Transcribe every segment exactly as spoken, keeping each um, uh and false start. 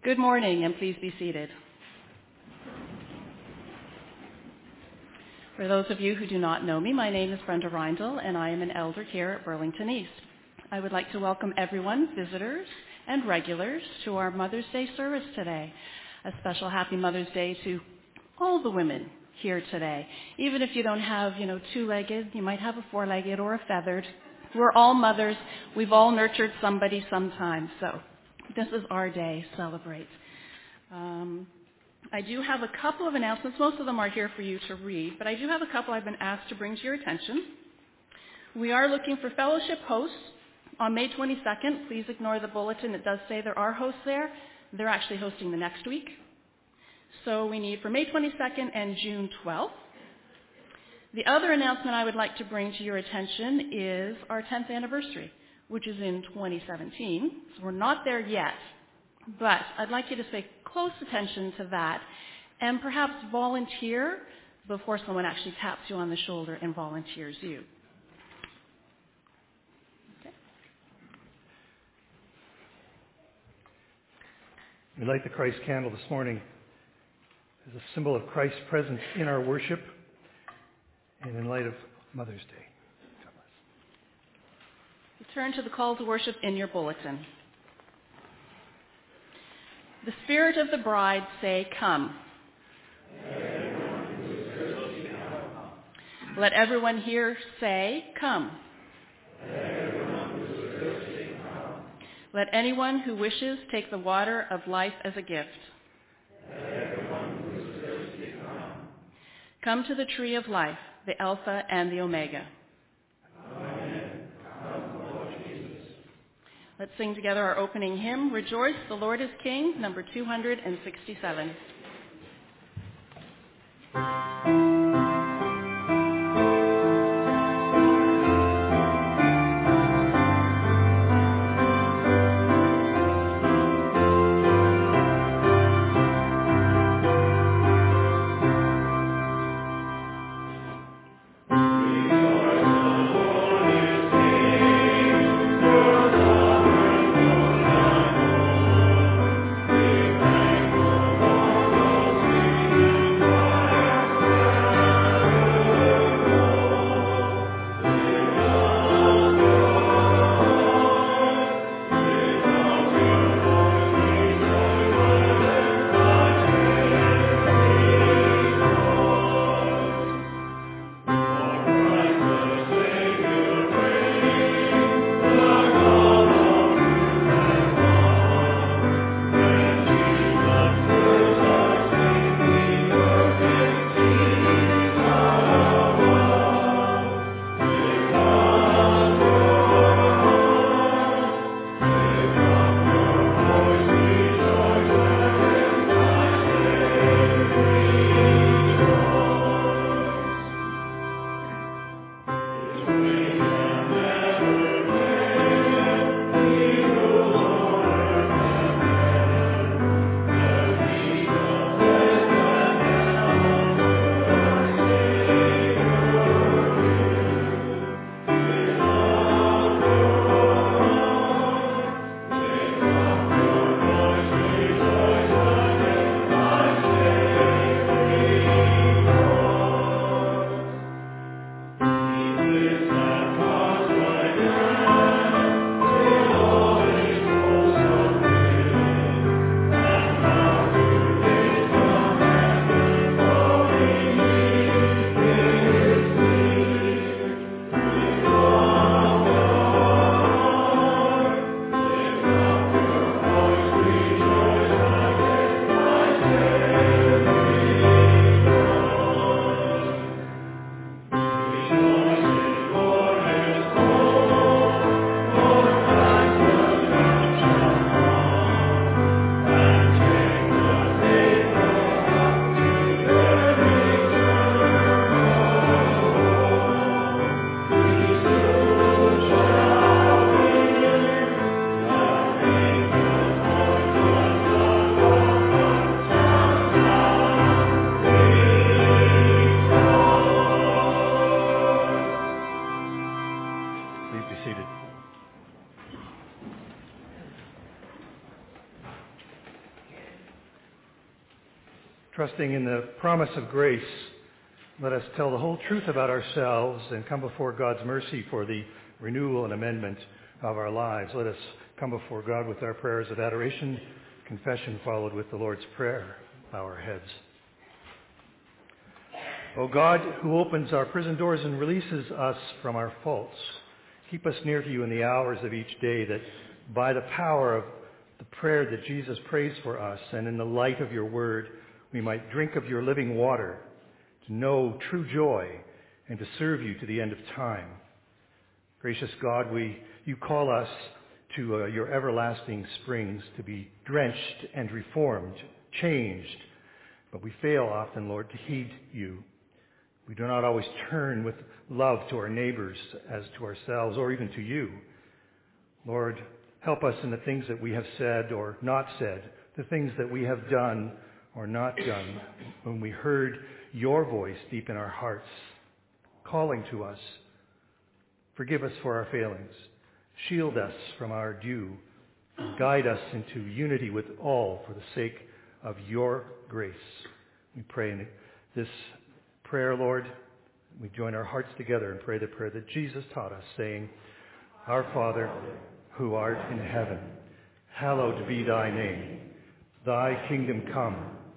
Good morning, and please be seated. For those of you who do not know me, my name is Brenda Reindl, and I am an elder here at Burlington East. I would like to welcome everyone, visitors and regulars, to our Mother's Day service today. A special happy Mother's Day to all the women here today. Even if you don't have, you know, two-legged, you might have a four-legged or a feathered. We're all mothers. We've all nurtured somebody sometime, so this is our day. Celebrate. Um, I do have a couple of announcements. Most of them are here for you to read, but I do have a couple I've been asked to bring to your attention. We are looking for fellowship hosts on May twenty-second. Please ignore the bulletin. It does say there are hosts there. They're actually hosting the next week. So we need for May twenty-second and June twelfth. The other announcement I would like to bring to your attention is our tenth anniversary, which is in twenty seventeen. So we're not there yet, but I'd like you to pay close attention to that and perhaps volunteer before someone actually taps you on the shoulder and volunteers you. Okay. We light the Christ candle this morning as a symbol of Christ's presence in our worship and in light of Mother's Day. God bless. Turn to the call to worship in your bulletin. The Spirit of the bride say, "Come." Let everyone here say, "Come." Let anyone who wishes take the water of life as a gift. Come to the tree of life, the Alpha and the Omega. Let's sing together our opening hymn, Rejoice, the Lord is King, number two hundred sixty-seven. Thank you. Trusting in the promise of grace, let us tell the whole truth about ourselves and come before God's mercy for the renewal and amendment of our lives. Let us come before God with our prayers of adoration, confession followed with the Lord's Prayer. Bow our heads. O God, who opens our prison doors and releases us from our faults, keep us near to you in the hours of each day, that by the power of the prayer that Jesus prays for us and in the light of your word, we might drink of your living water, to know true joy and to serve you to the end of time. Gracious God, we, you call us to uh, your everlasting springs to be drenched and reformed, changed, but we fail often, Lord, to heed you. We do not always turn with love to our neighbors as to ourselves or even to you. Lord, help us in the things that we have said or not said, the things that we have done or not done, when we heard your voice deep in our hearts, calling to us. Forgive us for our failings. Shield us from our due. Guide us into unity with all for the sake of your grace. We pray in this prayer, Lord. We join our hearts together and pray the prayer that Jesus taught us, saying, Our Father, who art in heaven, hallowed be thy name. Thy kingdom come.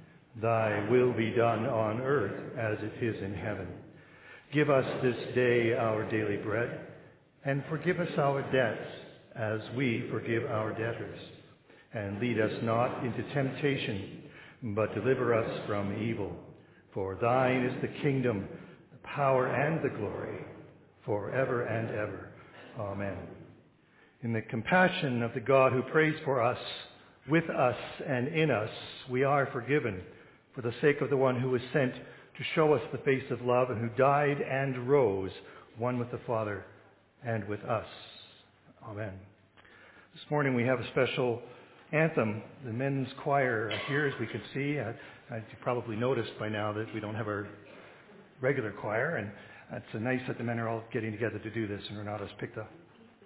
Thy will be done on earth as it is in heaven. Give us this day our daily bread, and forgive us our debts as we forgive our debtors. And lead us not into temptation, but deliver us from evil. For thine is the kingdom, the power, and the glory, forever and ever. Amen. In the compassion of the God who prays for us, with us, and in us, we are forgiven for the sake of the one who was sent to show us the face of love and who died and rose, one with the Father and with us. Amen. This morning we have a special anthem. The men's choir here, as we can see. Uh, you probably noticed by now that we don't have our regular choir, and it's uh, nice that the men are all getting together to do this, and Renata's picked up.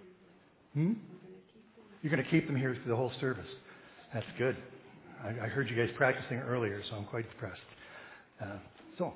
Hmm? You're going to keep them here through the whole service. That's good. I, I heard you guys practicing earlier, so I'm quite impressed. Uh, so.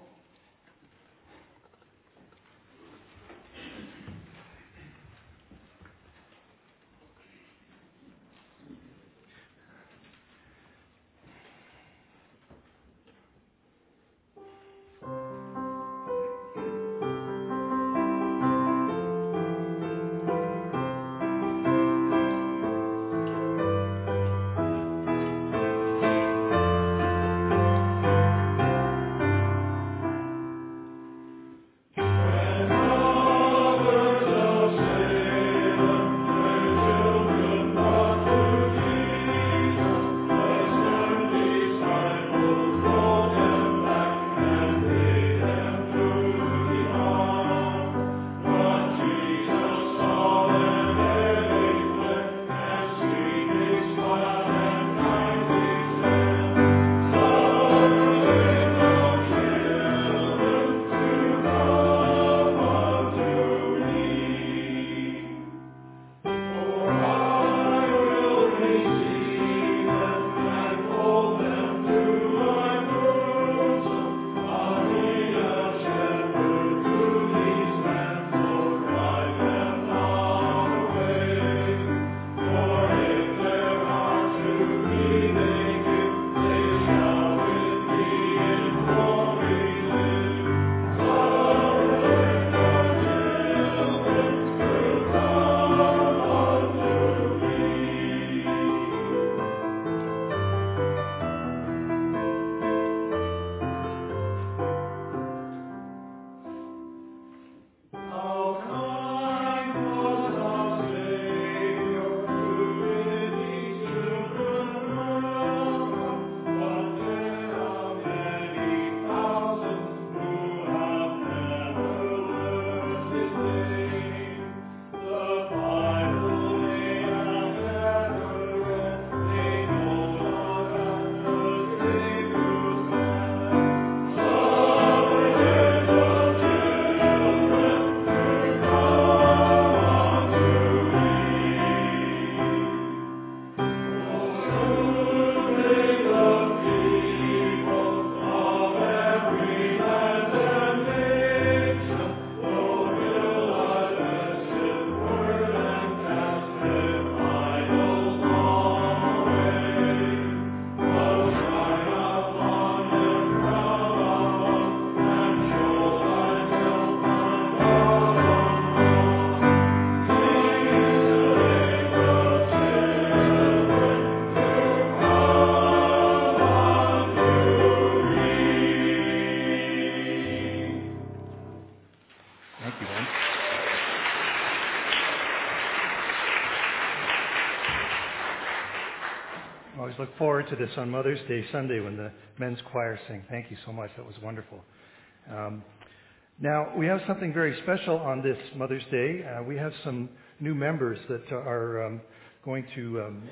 always look forward to this on Mother's Day Sunday when the men's choir sing. Thank you so much. That was wonderful. Um, now, we have something very special on this Mother's Day. Uh, we have some new members that are um, going to um,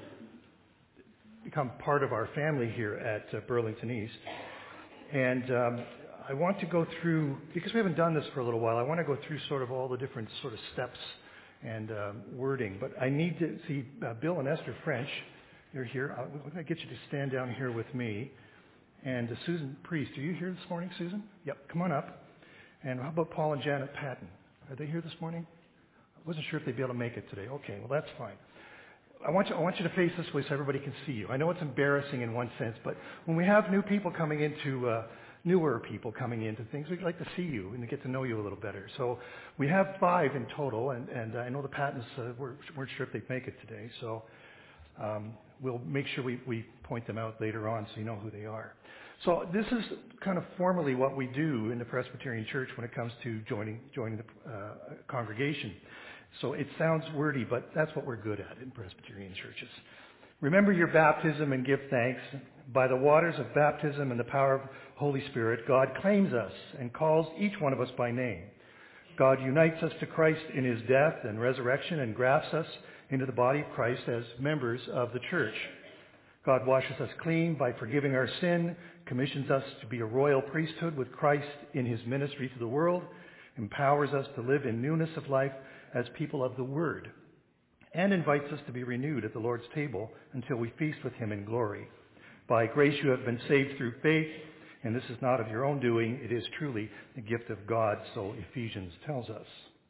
become part of our family here at uh, Burlington East. And um, I want to go through, because we haven't done this for a little while, I want to go through sort of all the different sort of steps and um, wording. But I need to see uh, Bill and Esther French. You're here. I'm going to get you to stand down here with me. And uh, Susan Priest, are you here this morning, Susan? Yep, come on up. And how about Paul and Janet Patton? Are they here this morning? I wasn't sure if they'd be able to make it today. Okay, well, that's fine. I want you, I want you to face this way so everybody can see you. I know it's embarrassing in one sense, but when we have new people coming into, uh, newer people coming into things, we'd like to see you and to get to know you a little better. So we have five in total, and, and I know the Pattons uh, weren't, weren't sure if they'd make it today, so um, we'll make sure we, we point them out later on so you know who they are. So this is kind of formally what we do in the Presbyterian Church when it comes to joining, joining the uh, congregation. So it sounds wordy, but that's what we're good at in Presbyterian churches. Remember your baptism and give thanks. By the waters of baptism and the power of Holy Spirit, God claims us and calls each one of us by name. God unites us to Christ in his death and resurrection and grafts us into the body of Christ as members of the church. God washes us clean by forgiving our sin, commissions us to be a royal priesthood with Christ in his ministry to the world, empowers us to live in newness of life as people of the Word, and invites us to be renewed at the Lord's table until we feast with him in glory. By grace you have been saved through faith, and this is not of your own doing, it is truly the gift of God, so Ephesians tells us.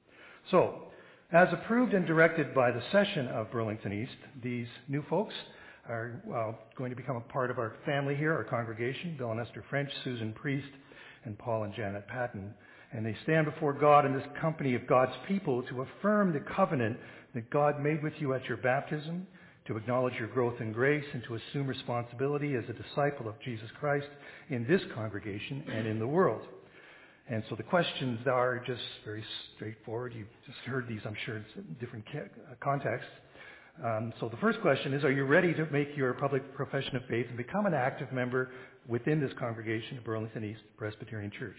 So, as approved and directed by the session of Burlington East, these new folks are uh, going to become a part of our family here, our congregation, Bill and Esther French, Susan Priest, and Paul and Janet Patton. And they stand before God in this company of God's people to affirm the covenant that God made with you at your baptism, to acknowledge your growth in grace, and to assume responsibility as a disciple of Jesus Christ in this congregation and in the world. And so the questions are just very straightforward. You've just heard these, I'm sure, in different contexts. Um, so the first question is, are you ready to make your public profession of faith and become an active member within this congregation of Burlington East Presbyterian Church?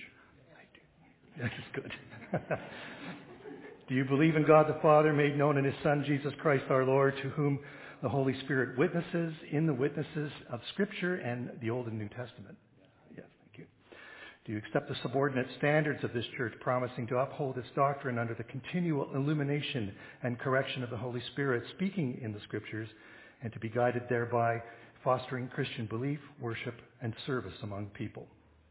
That is good. Do you believe in God the Father, made known in his Son, Jesus Christ our Lord, to whom the Holy Spirit witnesses in the witnesses of Scripture and the Old and New Testament? Yes, thank you. Do you accept the subordinate standards of this church, promising to uphold its doctrine under the continual illumination and correction of the Holy Spirit, speaking in the Scriptures, and to be guided thereby, fostering Christian belief, worship, and service among people?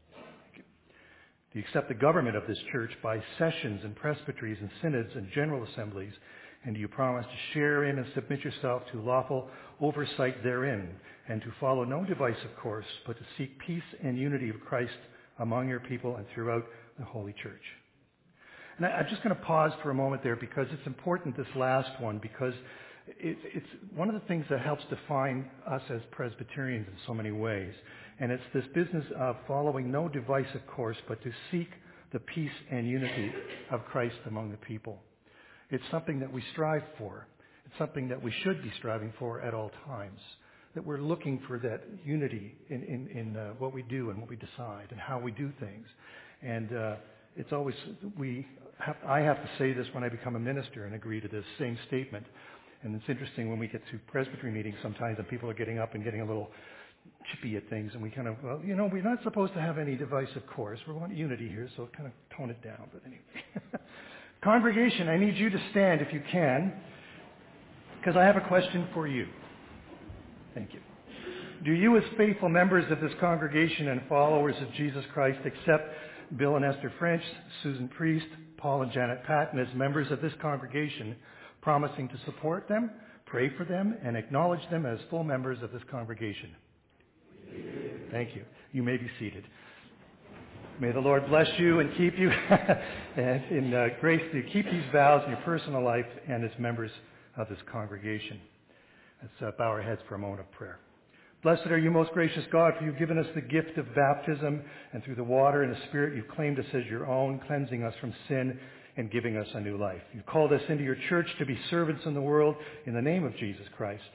Do you accept the government of this church by sessions and presbyteries and synods and general assemblies? And do you promise to share in and submit yourself to lawful oversight therein, and to follow no divisive course, but to seek peace and unity of Christ among your people and throughout the Holy Church? And I, I'm just going to pause for a moment there because it's important, this last one, because it, it's one of the things that helps define us as Presbyterians in so many ways. And it's this business of following no divisive course, but to seek the peace and unity of Christ among the people. It's something that we strive for. It's something that we should be striving for at all times. That we're looking for that unity in, in, in uh, what we do and what we decide and how we do things. And uh, it's always, we have, I have to say this when I become a minister and agree to this same statement. And it's interesting when we get to presbytery meetings sometimes and people are getting up and getting a little chippy at things, and we kind of, well, you know, we're not supposed to have any divisive course. We want unity here, so kind of tone it down. But anyway. Congregation, I need you to stand if you can, because I have a question for you. Thank you. Do you, as faithful members of this congregation and followers of Jesus Christ, accept Bill and Esther French, Susan Priest, Paul and Janet Patton as members of this congregation, promising to support them, pray for them, and acknowledge them as full members of this congregation? Thank you. You may be seated. May the Lord bless you and keep you and in uh, grace to keep these vows in your personal life and as members of this congregation. Let's uh, bow our heads for a moment of prayer. Blessed are you, most gracious God, for you've given us the gift of baptism, and through the water and the Spirit you've claimed us as your own, cleansing us from sin and giving us a new life. You've called us into your church to be servants in the world in the name of Jesus Christ.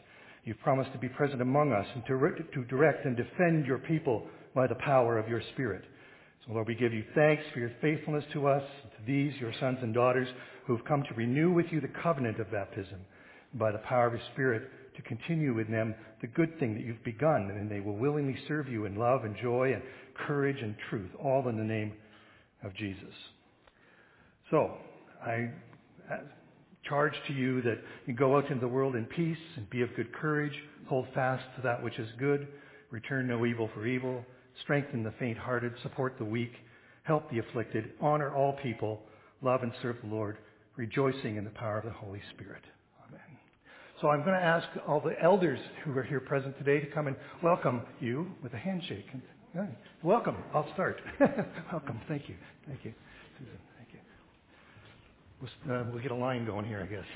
You've promised to be present among us and to, to direct and defend your people by the power of your Spirit. So, Lord, we give you thanks for your faithfulness to us, to these, your sons and daughters, who have come to renew with you the covenant of baptism, and by the power of your Spirit to continue in them the good thing that you've begun, and they will willingly serve you in love and joy and courage and truth, all in the name of Jesus. So, I charge to you that you go out into the world in peace and be of good courage, hold fast to that which is good, return no evil for evil, strengthen the faint-hearted, support the weak, help the afflicted, honor all people, love and serve the Lord, rejoicing in the power of the Holy Spirit. Amen. So I'm going to ask all the elders who are here present today to come and welcome you with a handshake. Welcome. I'll start. Welcome. Thank you. Thank you. Susan, thank you. We'll, uh, we'll get a line going here, I guess.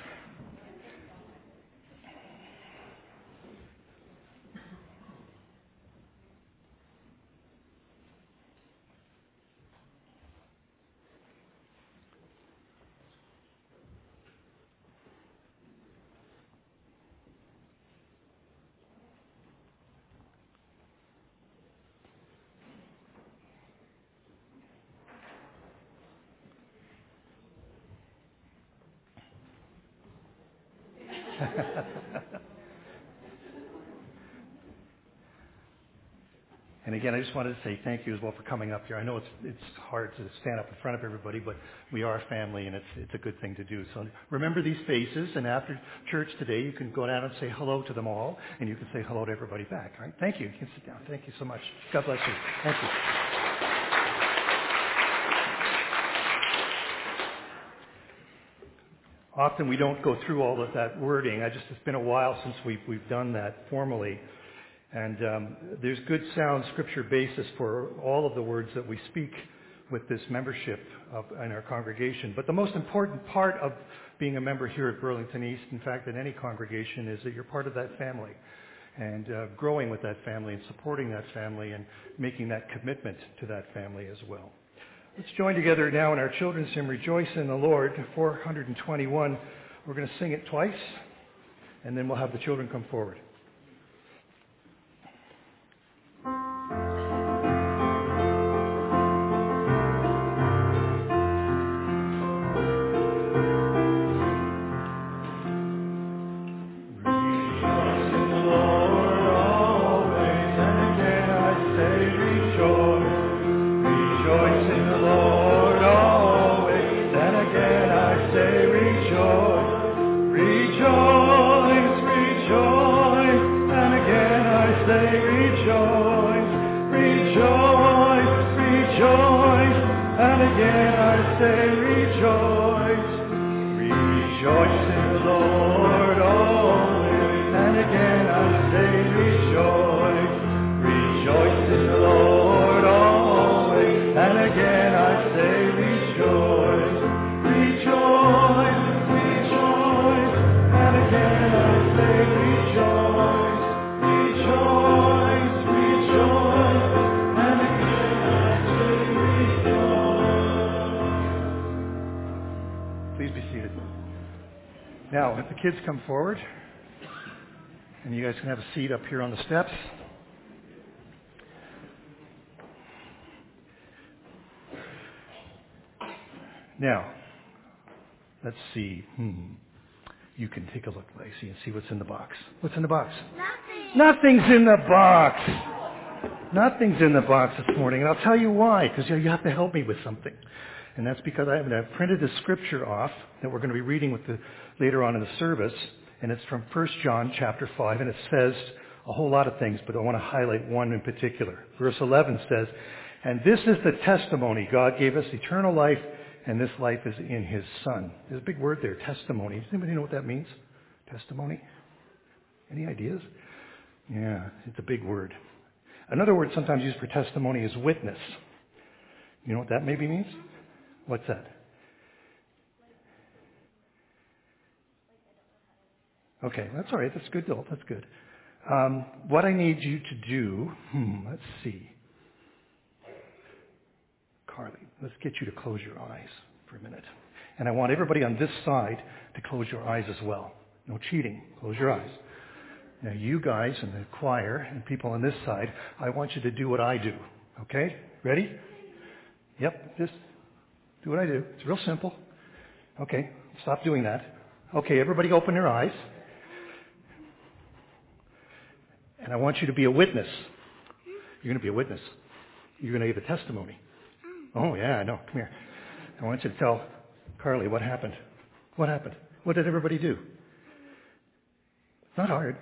And again, I just wanted to say thank you as well for coming up here. I know it's it's hard to stand up in front of everybody, but we are family, and it's it's a good thing to do. So remember these faces, and after church today, you can go down and say hello to them all, and you can say hello to everybody back. All right? Thank you. You can sit down. Thank you so much. God bless you. Thank you. Often we don't go through all of that wording. I just it's been a while since we've we've done that formally. And um, there's good sound scripture basis for all of the words that we speak with this membership of, in our congregation. But the most important part of being a member here at Burlington East, in fact, in any congregation, is that you're part of that family and uh, growing with that family and supporting that family and making that commitment to that family as well. Let's join together now in our children's hymn, Rejoice in the Lord, four twenty-one. We're going to sing it twice, and then we'll have the children come forward. Now, if the kids come forward, and you guys can have a seat up here on the steps. Now, let's see. Hmm. You can take a look, Lacey, and see what's in the box. What's in the box? Nothing. Nothing's in the box. Nothing's in the box this morning, and I'll tell you why, because you have to help me with something. And that's because I have printed the scripture off that we're going to be reading with the, later on in the service. And it's from First John chapter five. And it says a whole lot of things, but I want to highlight one in particular. Verse eleven says, "And this is the testimony God gave us, eternal life, and this life is in His Son." There's a big word there, testimony. Does anybody know what that means? Testimony? Any ideas? Yeah, it's a big word. Another word sometimes used for testimony is witness. You know what that maybe means? What's that? Okay, that's all right. That's good, though. That's good. Um, what I need you to do, hmm, let's see. Carly, let's get you to close your eyes for a minute. And I want everybody on this side to close your eyes as well. No cheating. Close your eyes. Now you guys and the choir and people on this side, I want you to do what I do. Okay? Ready? Yep, just do what I do. It's real simple. Okay, stop doing that. Okay, everybody open their eyes. And I want you to be a witness. You're going to be a witness. You're going to give a testimony. Oh, yeah, I know. Come here. I want you to tell Carly what happened. What happened? What did everybody do? It's not hard.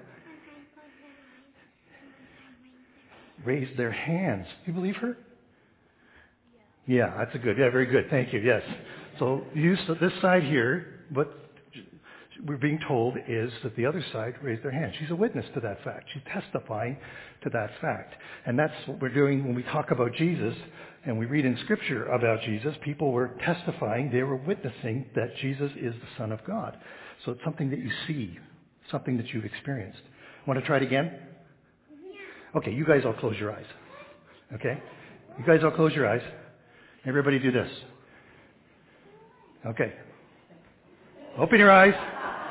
Raised their hands. Do you believe her? Yeah, that's a good. Yeah, very good. Thank you. Yes. So you, so this side here, what we're being told is that the other side raised their hand. She's a witness to that fact. She's testifying to that fact. And that's what we're doing when we talk about Jesus and we read in Scripture about Jesus. People were testifying. They were witnessing that Jesus is the Son of God. So it's something that you see, something that you've experienced. Want to try it again? Okay, you guys all close your eyes. Okay? You guys all close your eyes. Everybody do this. Okay. Open your eyes.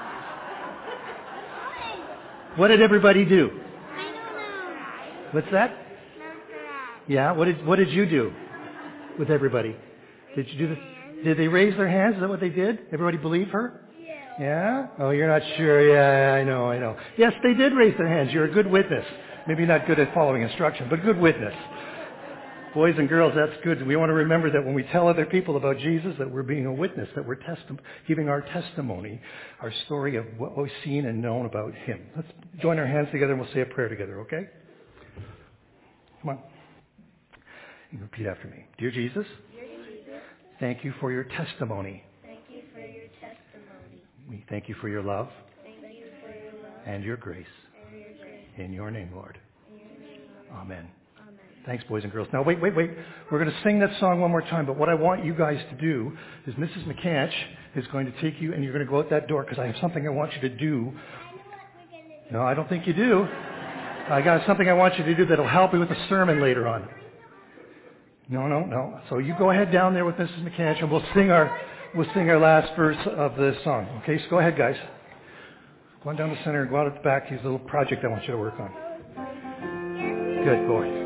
What did everybody do? I don't know. What's that? Yeah, what did what did you do with everybody? Did you do this? Did they raise their hands? Is that what they did? Everybody believe her? Yeah. Yeah? Oh, you're not sure. Yeah, I know, I know. Yes, they did raise their hands. You're a good witness. Maybe not good at following instruction, but good witness. Boys and girls, that's good. We want to remember that when we tell other people about Jesus, that we're being a witness, that we're testi- giving our testimony, our story of what we've seen and known about Him. Let's join our hands together and we'll say a prayer together, okay? Come on. You repeat after me. Dear Jesus, Dear Jesus, thank you for your testimony. thank you for your testimony. We thank you for your love Thank you for your love and your grace. and your grace. In your name, Lord. In your name, Lord. Amen. Amen. Thanks, boys and girls. Now, wait, wait, wait. We're going to sing that song one more time, but what I want you guys to do is Missus McCanch is going to take you, and you're going to go out that door, because I have something I want you to do. I know what we're going to do. No, I don't think you do. I got something I want you to do that will help you with the sermon later on. No, no, no. So you go ahead down there with Missus McCanch, and we'll sing our we'll sing our last verse of the song. Okay, so go ahead, guys. Go on down the center and go out at the back. Here's a little project I want you to work on. Good, boy.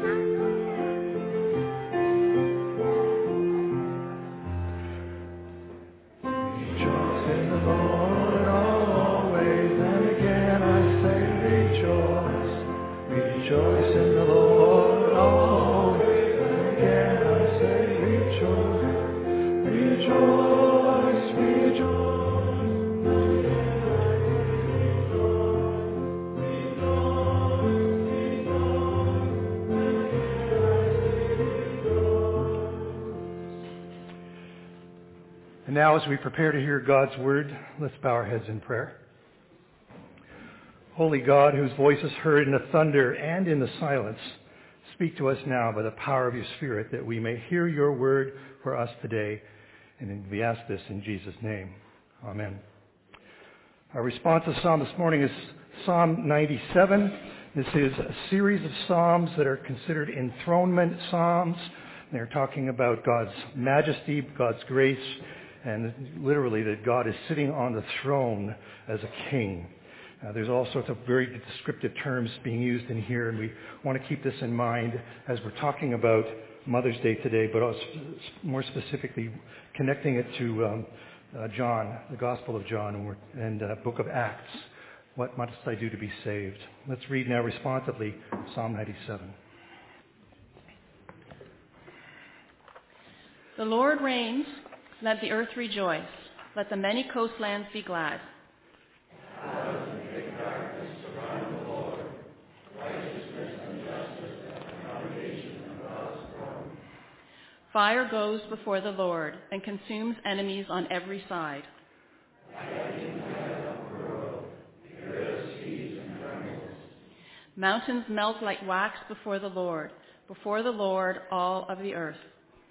And now as we prepare to hear God's word, let's bow our heads in prayer. Holy God, whose voice is heard in the thunder and in the silence, speak to us now by the power of your Spirit that we may hear your word for us today. And we ask this in Jesus' name. Amen. Our responsive psalm this morning is Psalm ninety-seven. This is a series of psalms that are considered enthronement psalms. They're talking about God's majesty, God's grace, and literally that God is sitting on the throne as a king. Uh, there's all sorts of very descriptive terms being used in here, and we want to keep this in mind as we're talking about Mother's Day today, but also more specifically connecting it to um, uh, John, the Gospel of John, and, we're, and uh, Book of Acts. What must I do to be saved? Let's read now responsively Psalm ninety-seven. The Lord reigns. Let the earth rejoice. Let the many coastlands be glad. Fire goes before the Lord and consumes enemies on every side. Mountains melt like wax before the Lord, before the Lord all of the earth.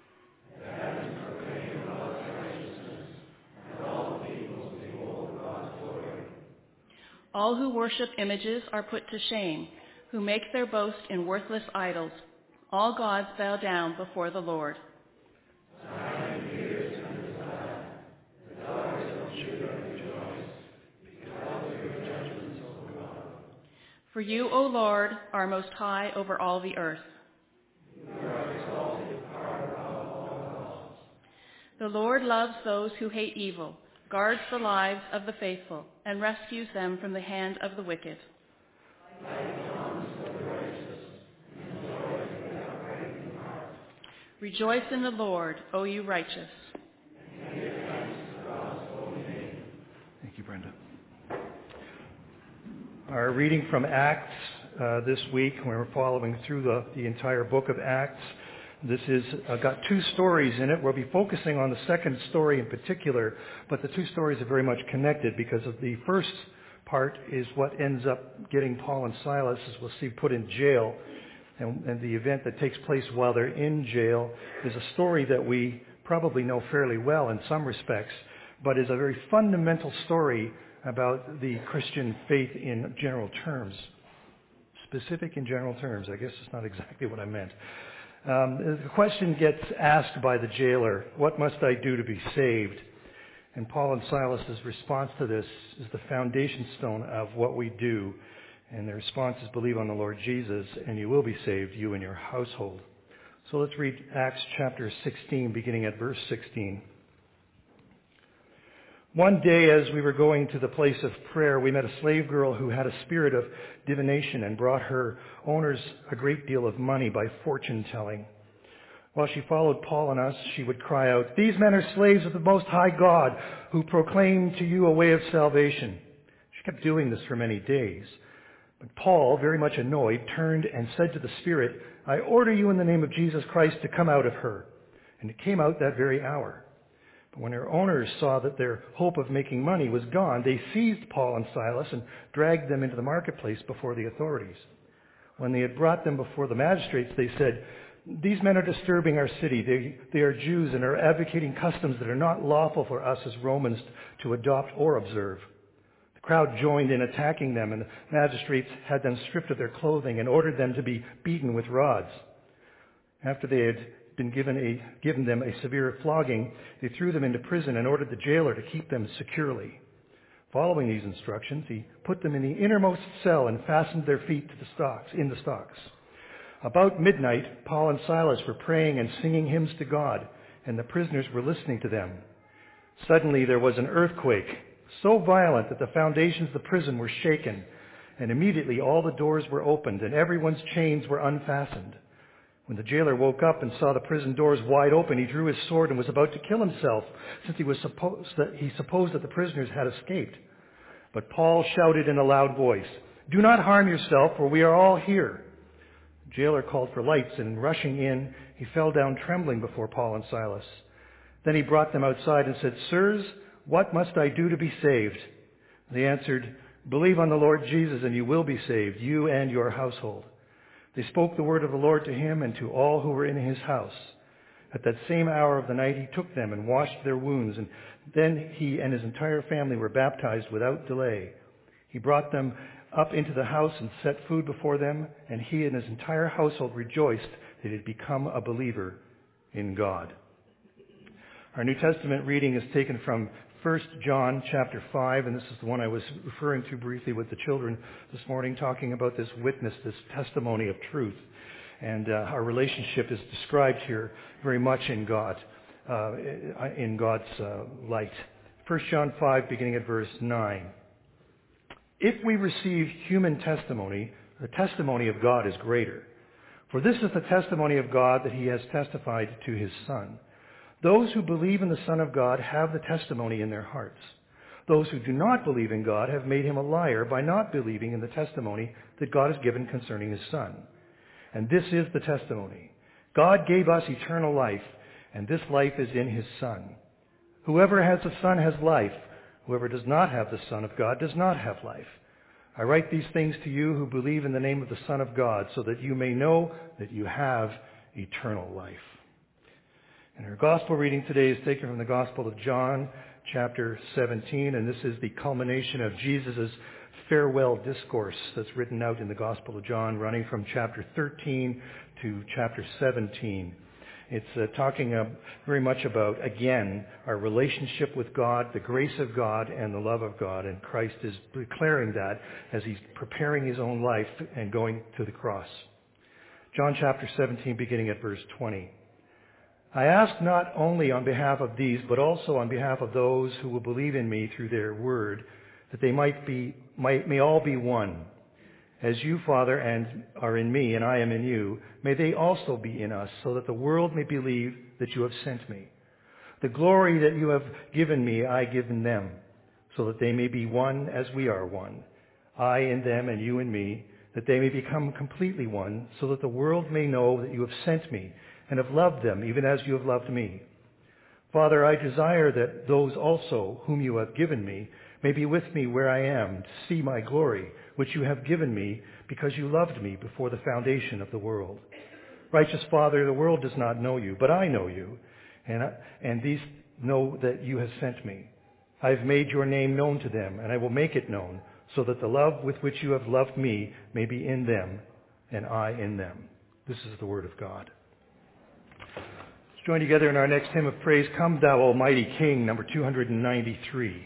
All who worship images are put to shame, who make their boast in worthless idols. All gods bow down before the Lord. For you, O Lord, are most high over all the earth. The Lord loves those who hate evil, guards the lives of the faithful, and rescues them from the hand of the wicked. Rejoice in the Lord, O you righteous. Thank you, Brenda. Our reading from Acts uh, this week, when we're following through the, the entire book of Acts, this is uh, got two stories in it. We'll be focusing on the second story in particular, but the two stories are very much connected because of the first part is what ends up getting Paul and Silas, as we'll see, put in jail. And, and the event that takes place while they're in jail is a story that we probably know fairly well in some respects, but is a very fundamental story about the Christian faith in general terms. Specific in general terms. I guess it's not exactly what I meant. Um, the question gets asked by the jailer, what must I do to be saved? And Paul and Silas' response to this is the foundation stone of what we do. And the response is, believe on the Lord Jesus, and you will be saved, you and your household. So let's read Acts chapter sixteen, beginning at verse sixteen. One day as we were going to the place of prayer, we met a slave girl who had a spirit of divination and brought her owners a great deal of money by fortune telling. While she followed Paul and us, she would cry out, "These men are slaves of the Most High God, who proclaim to you a way of salvation." She kept doing this for many days. But Paul, very much annoyed, turned and said to the spirit, "I order you in the name of Jesus Christ to come out of her." And it came out that very hour. But when her owners saw that their hope of making money was gone, they seized Paul and Silas and dragged them into the marketplace before the authorities. When they had brought them before the magistrates, they said, "These men are disturbing our city. They, they are Jews and are advocating customs that are not lawful for us as Romans to adopt or observe." The crowd joined in attacking them, and the magistrates had them stripped of their clothing and ordered them to be beaten with rods. After they had been given, a, given them a severe flogging, they threw them into prison and ordered the jailer to keep them securely. Following these instructions, he put them in the innermost cell and fastened their feet to the stocks, in the stocks. About midnight, Paul and Silas were praying and singing hymns to God, and the prisoners were listening to them. Suddenly there was an earthquake, so violent that the foundations of the prison were shaken, and immediately all the doors were opened and everyone's chains were unfastened. When the jailer woke up and saw the prison doors wide open, he drew his sword and was about to kill himself, since he was supposed that he supposed that the prisoners had escaped. But Paul shouted in a loud voice, "Do not harm yourself, for we are all here." The jailer called for lights, and rushing in, he fell down trembling before Paul and Silas. Then he brought them outside and said, "Sirs, what must I do to be saved?" They answered, "Believe on the Lord Jesus, and you will be saved, you and your household." They spoke the word of the Lord to him and to all who were in his house. At that same hour of the night he took them and washed their wounds, and then he and his entire family were baptized without delay. He brought them up into the house and set food before them, and he and his entire household rejoiced that he had become a believer in God. Our New Testament reading is taken from First John chapter five, and this is the one I was referring to briefly with the children this morning, talking about this witness, this testimony of truth. And uh, our relationship is described here very much in God, uh, in God's uh, light. First John five, beginning at verse nine. If we receive human testimony, the testimony of God is greater. For this is the testimony of God that he has testified to his Son. Those who believe in the Son of God have the testimony in their hearts. Those who do not believe in God have made him a liar by not believing in the testimony that God has given concerning his Son. And this is the testimony. God gave us eternal life, and this life is in his Son. Whoever has the Son has life. Whoever does not have the Son of God does not have life. I write these things to you who believe in the name of the Son of God, so that you may know that you have eternal life. And our gospel reading today is taken from the Gospel of John, chapter seventeen, and this is the culmination of Jesus' farewell discourse that's written out in the Gospel of John, running from chapter thirteen to chapter seventeen. It's uh, talking uh, very much about, again, our relationship with God, the grace of God, and the love of God. And Christ is declaring that as he's preparing his own life and going to the cross. John chapter seventeen, beginning at verse twenty. I ask not only on behalf of these, but also on behalf of those who will believe in me through their word, that they might be, might, may all be one. As you, Father, and are in me, and I am in you, may they also be in us, so that the world may believe that you have sent me. The glory that you have given me, I give in them, so that they may be one as we are one. I in them and you in me, that they may become completely one, so that the world may know that you have sent me, and have loved them, even as you have loved me. Father, I desire that those also whom you have given me may be with me where I am, to see my glory, which you have given me, because you loved me before the foundation of the world. Righteous Father, the world does not know you, but I know you, and, I, and these know that you have sent me. I have made your name known to them, and I will make it known, so that the love with which you have loved me may be in them, and I in them. This is the word of God. Let's join together in our next hymn of praise, Come Thou Almighty King, number two ninety-three.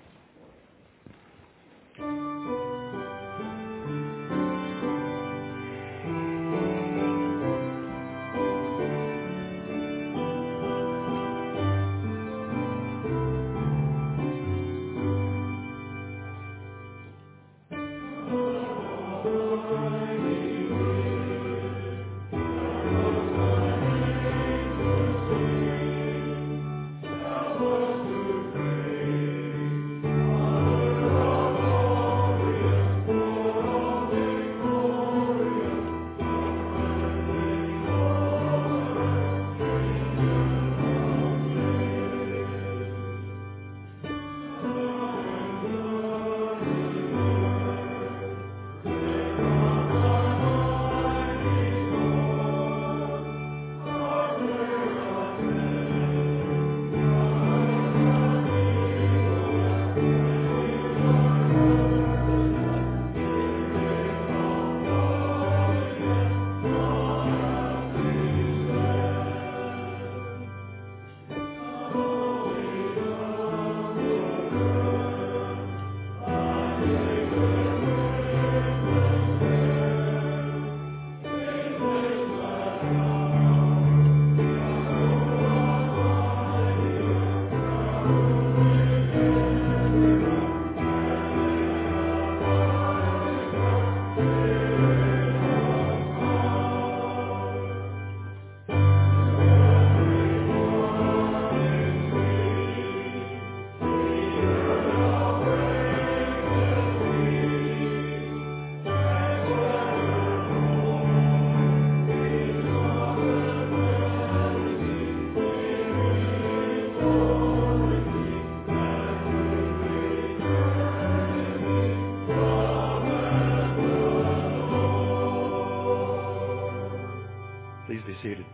Please be seated.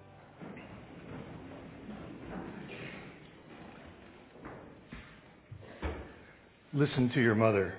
Listen to your mother.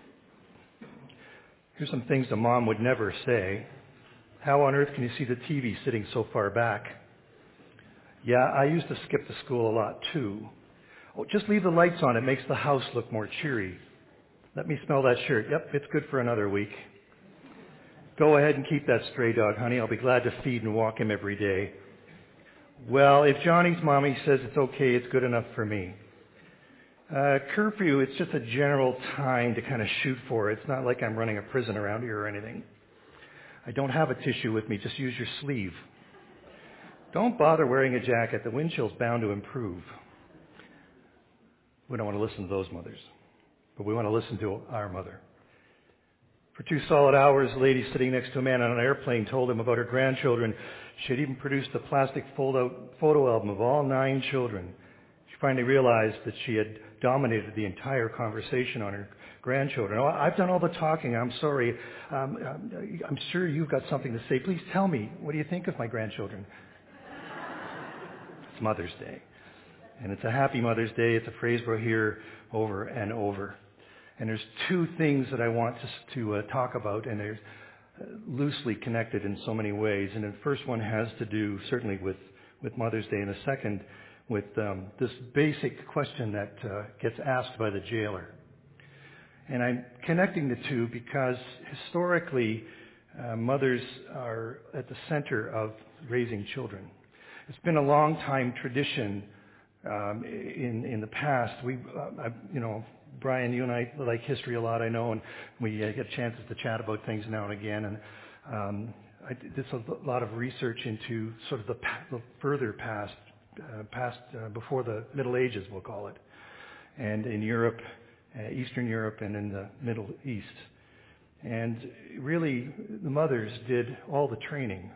Here's some things a mom would never say. How on earth can you see the T V sitting so far back? Yeah, I used to skip to school a lot too. Oh, just leave the lights on. It makes the house look more cheery. Let me smell that shirt. Yep, it's good for another week. Go ahead and keep that stray dog, honey. I'll be glad to feed and walk him every day. Well, if Johnny's mommy says it's okay, it's good enough for me. Uh, curfew, it's just a general time to kind of shoot for. It's not like I'm running a prison around here or anything. I don't have a tissue with me. Just use your sleeve. Don't bother wearing a jacket. The wind chill's bound to improve. We don't want to listen to those mothers, but we want to listen to our mother. For two solid hours, a lady sitting next to a man on an airplane told him about her grandchildren. She had even produced a plastic fold-out photo album of all nine children. She finally realized that she had dominated the entire conversation on her grandchildren. Oh, I've done all the talking. I'm sorry. Um, I'm sure you've got something to say. Please tell me. What do you think of my grandchildren? It's Mother's Day. And it's a happy Mother's Day. It's a phrase we'll hear over and over. And there's two things that I want to, to uh, talk about, and they're uh, loosely connected in so many ways. And the first one has to do certainly with with Mother's Day, and a second with um, this basic question that uh, gets asked by the jailer. And I'm connecting the two because historically, uh, mothers are at the center of raising children. It's been a long time tradition um, in in the past. We, uh, I, you know, Brian, you and I like history a lot, I know, and we uh, get chances to chat about things now and again. And um, I did a lot of research into sort of the, the further past, uh, past uh, before the Middle Ages, we'll call it, and in Europe. Uh, Eastern Europe and in the Middle East. And really, the mothers did all the training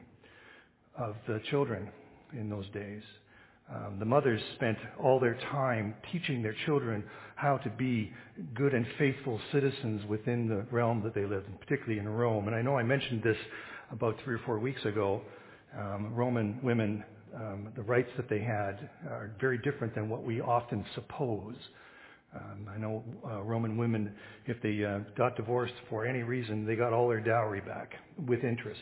of the children in those days. Um, the mothers spent all their time teaching their children how to be good and faithful citizens within the realm that they lived in, particularly in Rome. And I know I mentioned this about three or four weeks ago. Um, Roman women, um, the rights that they had are very different than what we often suppose. Um, I know uh, Roman women, if they uh, got divorced for any reason, they got all their dowry back with interest.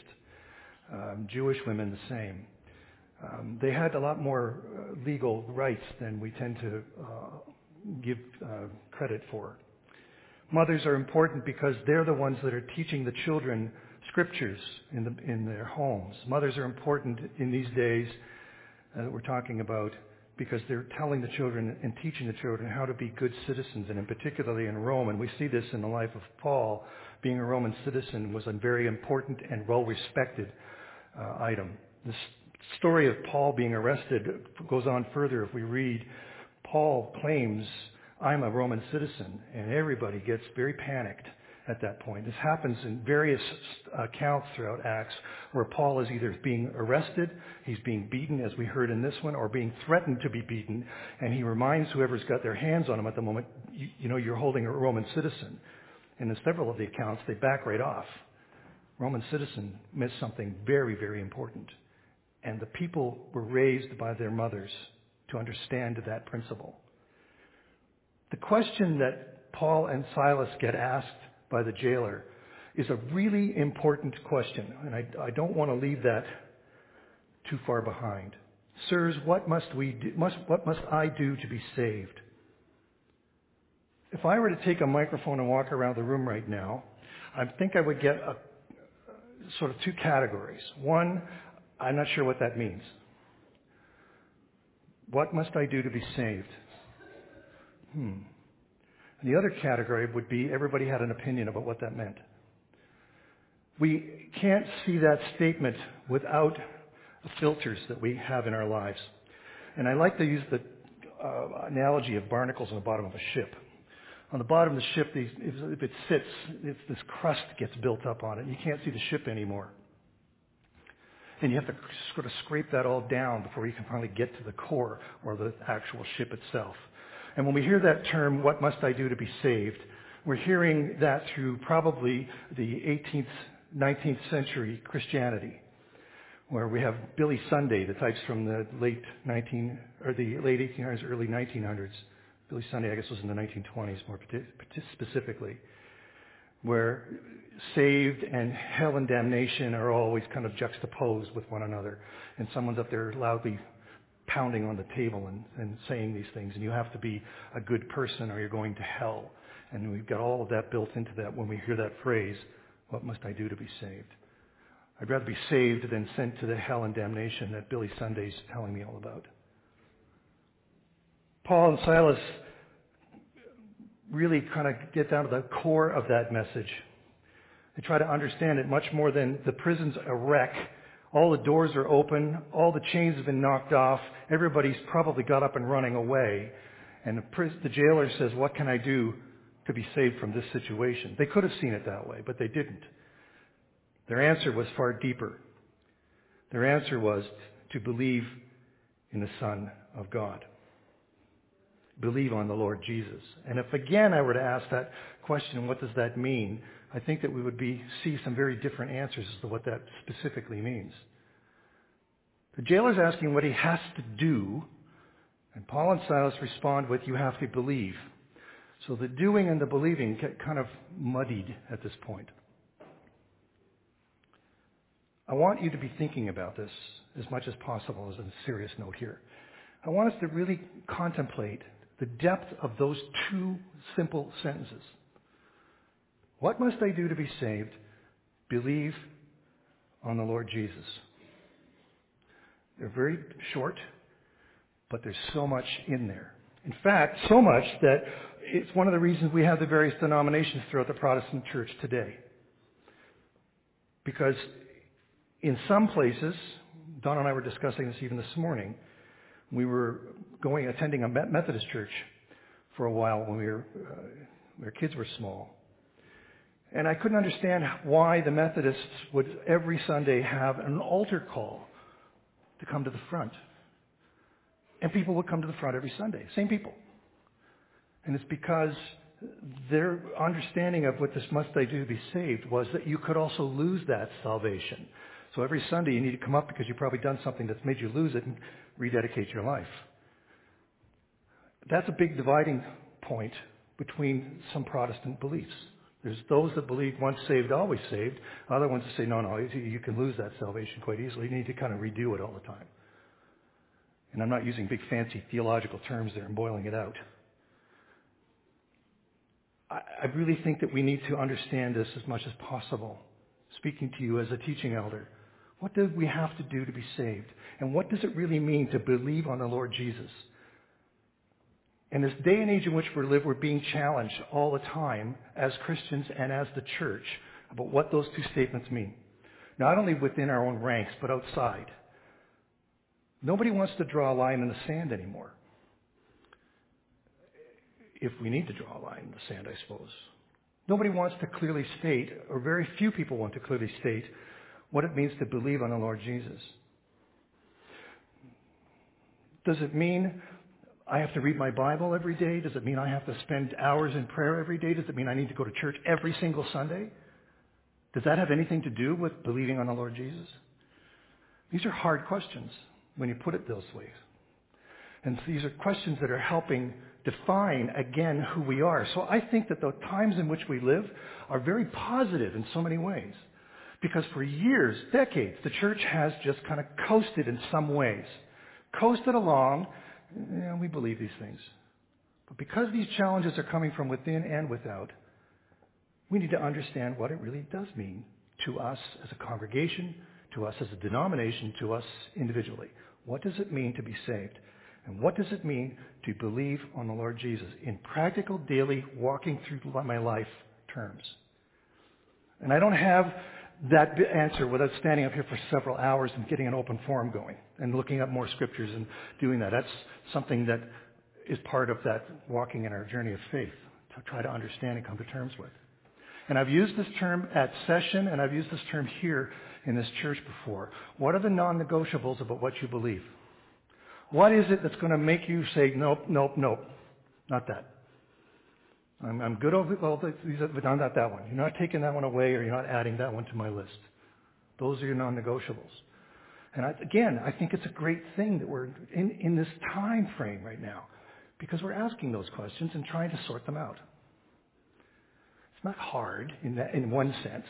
Um, Jewish women, the same. Um, they had a lot more uh, legal rights than we tend to uh, give uh, credit for. Mothers are important because they're the ones that are teaching the children scriptures in, the, in their homes. Mothers are important in these days uh, that we're talking about, because they're telling the children and teaching the children how to be good citizens, and in particularly in Rome. And we see this in the life of Paul. Being a Roman citizen was a very important and well-respected uh, item. This story of Paul being arrested goes on further. If we read, Paul claims, I'm a Roman citizen, and everybody gets very panicked at that point. This happens in various accounts throughout Acts where Paul is either being arrested, he's being beaten, as we heard in this one, or being threatened to be beaten. And he reminds whoever's got their hands on him at the moment, you, you know, you're holding a Roman citizen. And in several of the accounts, they back right off. Roman citizen missed something very, very important. And the people were raised by their mothers to understand that principle. The question that Paul and Silas get asked by the jailer is a really important question, and I, I don't want to leave that too far behind. Sirs, what must we do, must, what must I do to be saved? If I were to take a microphone and walk around the room right now, I think I would get a, sort of two categories. One, I'm not sure what that means. What must I do to be saved? Hmm. And the other category would be everybody had an opinion about what that meant. We can't see that statement without the filters that we have in our lives. And I like to use the uh, analogy of barnacles on the bottom of a ship. On the bottom of the ship, these, if, if it sits, if this crust gets built up on it. You can't see the ship anymore. And you have to sort of scrape that all down before you can finally get to the core or the actual ship itself. And when we hear that term, what must I do to be saved, we're hearing that through probably the eighteenth, nineteenth century Christianity, where we have Billy Sunday, the types from the late nineteen or the late eighteen hundreds, early nineteen hundreds. Billy Sunday, I guess, was in the nineteen twenties more specifically, where saved and hell and damnation are always kind of juxtaposed with one another, and someone's up there loudly pounding on the table and, and saying these things, and you have to be a good person or you're going to hell. And we've got all of that built into that when we hear that phrase, what must I do to be saved? I'd rather be saved than sent to the hell and damnation that Billy Sunday's telling me all about. Paul and Silas really kind of get down to the core of that message. They try to understand it much more than the prison's a wreck. All the doors are open. All the chains have been knocked off. Everybody's probably got up and running away. And the, pris- the jailer says, what can I do to be saved from this situation? They could have seen it that way, but they didn't. Their answer was far deeper. Their answer was to believe in the Son of God. Believe on the Lord Jesus. And if again I were to ask that question, what does that mean? I think that we would be see some very different answers as to what that specifically means. The jailer's asking what he has to do, and Paul and Silas respond with, you have to believe. So the doing and the believing get kind of muddied at this point. I want you to be thinking about this as much as possible as a serious note here. I want us to really contemplate the depth of those two simple sentences. What must I do to be saved? Believe on the Lord Jesus. They're very short, but there's so much in there. In fact, so much that it's one of the reasons we have the various denominations throughout the Protestant church today. Because in some places, Don and I were discussing this even this morning, we were going, attending a Methodist church for a while when we were, uh, when our kids were small. And I couldn't understand why the Methodists would every Sunday have an altar call to come to the front. And people would come to the front every Sunday, same people. And it's because their understanding of what this must I do to be saved was that you could also lose that salvation. So every Sunday you need to come up because you've probably done something that's made you lose it and rededicate your life. That's a big dividing point between some Protestant beliefs. There's those that believe once saved, always saved. Other ones that say, no, no, you can lose that salvation quite easily. You need to kind of redo it all the time. And I'm not using big fancy theological terms there and boiling it out. I, I really think that we need to understand this as much as possible. Speaking to you as a teaching elder, what do we have to do to be saved? And what does it really mean to believe on the Lord Jesus? In this day and age in which we live, we're being challenged all the time as Christians and as the church about what those two statements mean. Not only within our own ranks, but outside. Nobody wants to draw a line in the sand anymore. If we need to draw a line in the sand, I suppose. Nobody wants to clearly state, or very few people want to clearly state, what it means to believe on the Lord Jesus. Does it mean I have to read my Bible every day? Does it mean I have to spend hours in prayer every day? Does it mean I need to go to church every single Sunday? Does that have anything to do with believing on the Lord Jesus? These are hard questions when you put it those ways. And these are questions that are helping define, again, who we are. So I think that the times in which we live are very positive in so many ways. Because for years, decades, the church has just kind of coasted in some ways. Coasted along, yeah, we believe these things. But because these challenges are coming from within and without, we need to understand what it really does mean to us as a congregation, to us as a denomination, to us individually. What does it mean to be saved? And what does it mean to believe on the Lord Jesus in practical, daily, walking through my life terms? And I don't have that answer without standing up here for several hours and getting an open forum going and looking up more scriptures and doing that. That's something that is part of that walking in our journey of faith, to try to understand and come to terms with. And I've used this term at session, and I've used this term here in this church before. What are the non-negotiables about what you believe? What is it that's going to make you say, nope, nope, nope, not that? I'm, I'm good over all the, but not that one. You're not taking that one away, or you're not adding that one to my list. Those are your non-negotiables. And I, again, I think it's a great thing that we're in, in this time frame right now, because we're asking those questions and trying to sort them out. It's not hard in that, in one sense,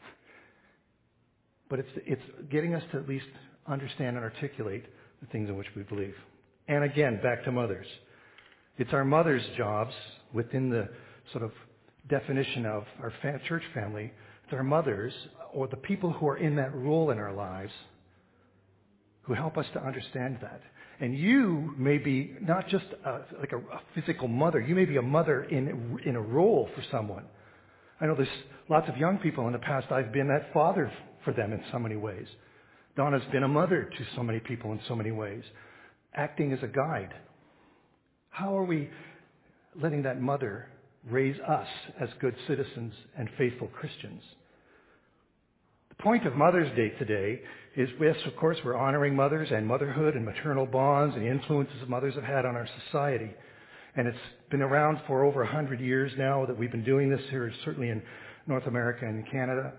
but it's it's getting us to at least understand and articulate the things in which we believe. And again, back to mothers. It's our mothers' jobs within the sort of definition of our fa- church family. It's our mothers, or the people who are in that role in our lives, who help us to understand that. And you may be not just a, like a, a physical mother. You may be a mother in in a role for someone. I know there's lots of young people in the past. I've been that father for them in so many ways. Donna's been a mother to so many people in so many ways, acting as a guide. How are we letting that mother raise us as good citizens and faithful Christians? The point of Mother's Day today is, yes, of course, we're honoring mothers and motherhood and maternal bonds and the influences mothers have had on our society. And it's been around for over one hundred years now that we've been doing this here, certainly in North America and Canada.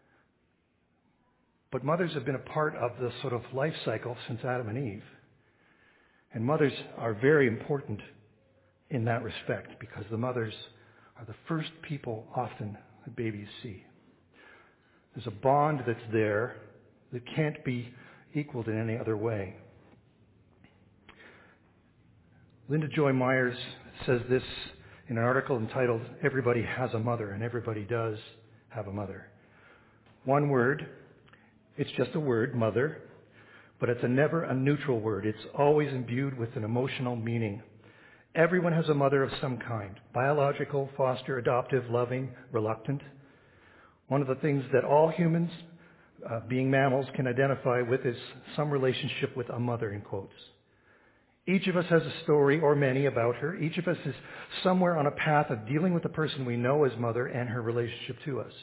But mothers have been a part of the sort of life cycle since Adam and Eve. And mothers are very important in that respect, because the mothers are the first people often that babies see. There's a bond that's there that can't be equaled in any other way. Linda Joy Myers says this in an article entitled, "Everybody Has a Mother," and everybody does have a mother. One word, it's just a word, mother, but it's a never a neutral word. It's always imbued with an emotional meaning. Everyone has a mother of some kind, biological, foster, adoptive, loving, reluctant. One of the things that all humans, uh, being mammals, can identify with is some relationship with a mother, in quotes. Each of us has a story, or many, about her. Each of us is somewhere on a path of dealing with the person we know as mother and her relationship to us.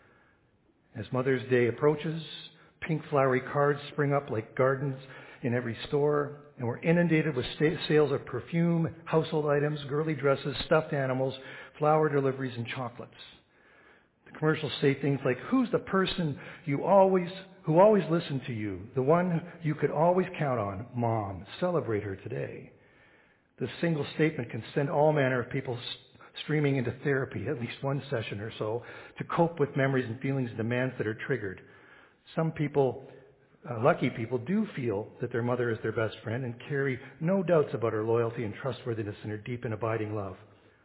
As Mother's Day approaches, pink flowery cards spring up like gardens in every store, and we're inundated with sta- sales of perfume, household items, girly dresses, stuffed animals, flower deliveries, and chocolates. The commercials say things like, "Who's the person you always who always listened to you, the one you could always count on? Mom. Celebrate her today." This single statement can send all manner of people streaming into therapy, at least one session or so, to cope with memories and feelings and demands that are triggered. Some people, uh, lucky people, do feel that their mother is their best friend and carry no doubts about her loyalty and trustworthiness and her deep and abiding love.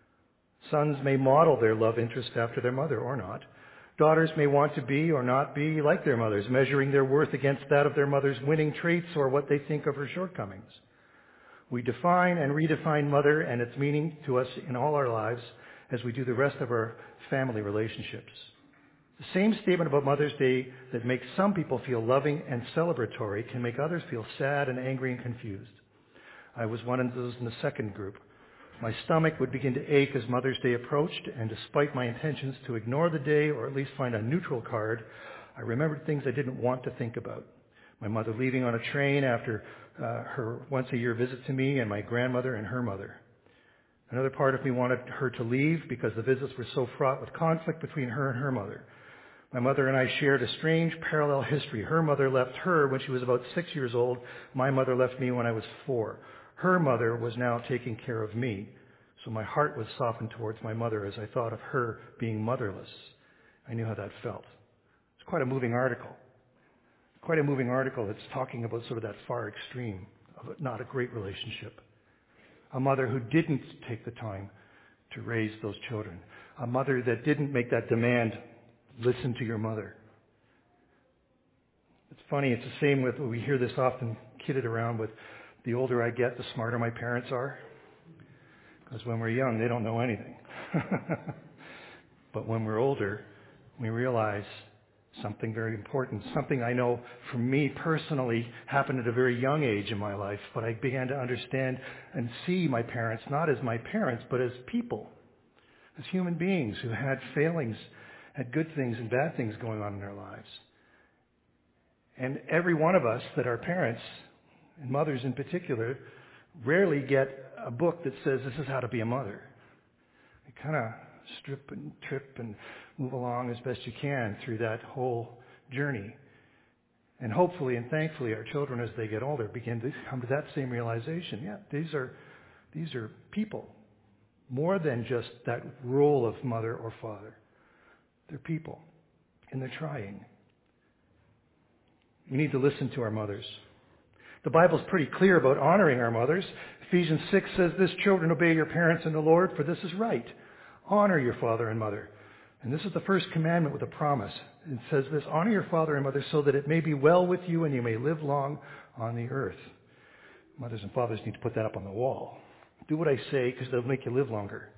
Sons may model their love interest after their mother or not. Daughters may want to be or not be like their mothers, measuring their worth against that of their mother's winning traits or what they think of her shortcomings. We define and redefine mother and its meaning to us in all our lives as we do the rest of our family relationships. The same statement about Mother's Day that makes some people feel loving and celebratory can make others feel sad and angry and confused. I was one of those in the second group. My stomach would begin to ache as Mother's Day approached, and despite my intentions to ignore the day or at least find a neutral card, I remembered things I didn't want to think about. My mother leaving on a train after uh, her once-a-year visit to me, and my grandmother and her mother. Another part of me wanted her to leave because the visits were so fraught with conflict between her and her mother. My mother and I shared a strange parallel history. Her mother left her when she was about six years old. My mother left me when I was four. Her mother was now taking care of me, so my heart was softened towards my mother as I thought of her being motherless. I knew how that felt. It's quite a moving article. Quite a moving article that's talking about sort of that far extreme of not a great relationship. A mother who didn't take the time to raise those children. A mother that didn't make that demand, listen to your mother. It's funny, it's the same with, we hear this often kidded around with, the older I get, the smarter my parents are. Because when we're young, they don't know anything. But when we're older, we realize something very important. Something I know for me personally happened at a very young age in my life, but I began to understand and see my parents not as my parents, but as people, as human beings who had failings, had good things and bad things going on in their lives. And every one of us that are parents, and mothers in particular, rarely get a book that says this is how to be a mother. You kind of strip and trip and move along as best you can through that whole journey. And hopefully and thankfully our children as they get older begin to come to that same realization. Yeah, these are these are people. More than just that role of mother or father. They're people. And they're trying. We need to listen to our mothers. The Bible's pretty clear about honoring our mothers. Ephesians six says this, "Children, obey your parents in the Lord, for this is right. Honor your father and mother." And this is the first commandment with a promise. It says this, "Honor your father and mother so that it may be well with you and you may live long on the earth." Mothers and fathers need to put that up on the wall. Do what I say because they'll make you live longer.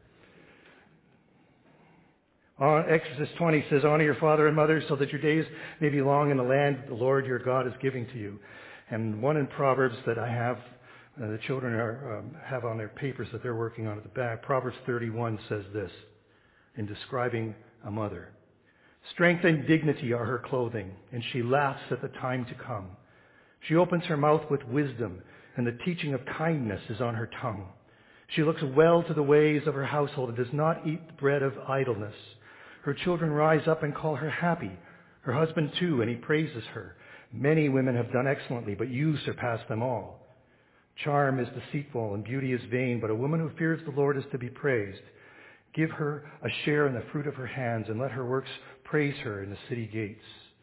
Uh, Exodus twenty says, "Honor your father and mother so that your days may be long in the land that the Lord your God is giving to you." And one in Proverbs that I have, uh, the children are, um, have on their papers that they're working on at the back, Proverbs thirty-one says this in describing a mother. "Strength and dignity are her clothing, and she laughs at the time to come. She opens her mouth with wisdom, and the teaching of kindness is on her tongue. She looks well to the ways of her household and does not eat the bread of idleness. Her children rise up and call her happy. Her husband too, and he praises her. Many women have done excellently, but you surpass them all. Charm is deceitful and beauty is vain, but a woman who fears the Lord is to be praised. Give her a share in the fruit of her hands, and let her works praise her in the city gates."